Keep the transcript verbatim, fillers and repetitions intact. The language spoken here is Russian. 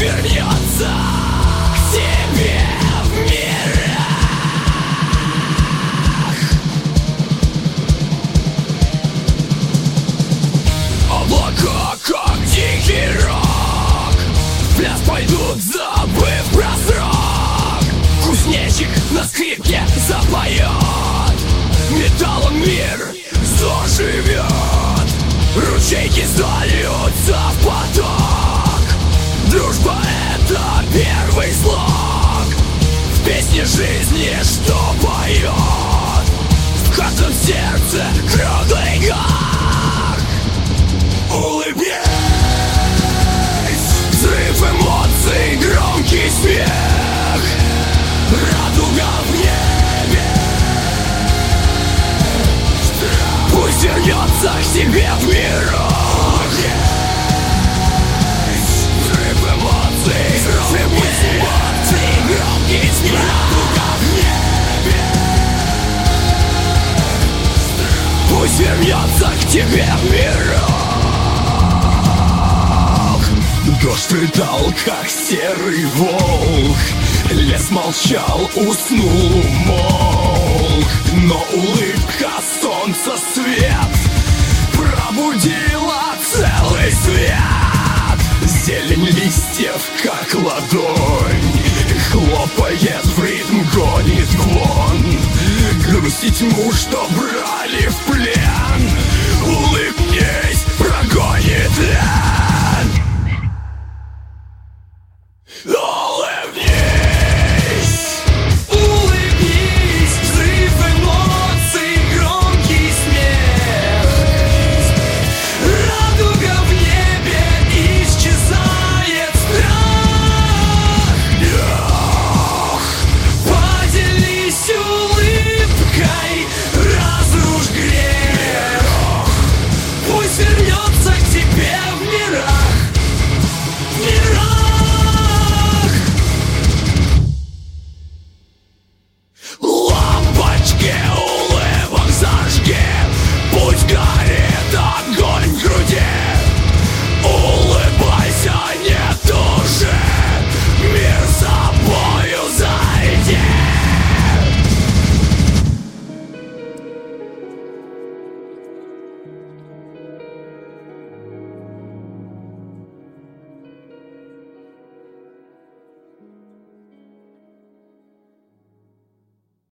вернется к тебе в мирах. Облака, как дикий рок, в пляс пойдут, забыв про срок. Кузнечик на скрипке запоет, металлом мир заживет. Ручейки зальются в поток. Дружба — это первый слог в песне жизни, что поет в каждом сердце круглый год. Улыбнись, взрыв эмоций, громкий смех, радуга в небе. Пусть вернется к себе в мирок. Взрыв эмоций, громкий смех, радуга в небе. Пусть вернется к тебе в мирок. Дождь рыдал, как серый волк, лес молчал, уснул, умолк. Но улыбка солнца свет пробудила целый свет. Зелень листьев, как ладонь, хлопает в ритм, гонит клон. Грусть и тьму, что брали в плен, улыбнись, прогонит лен.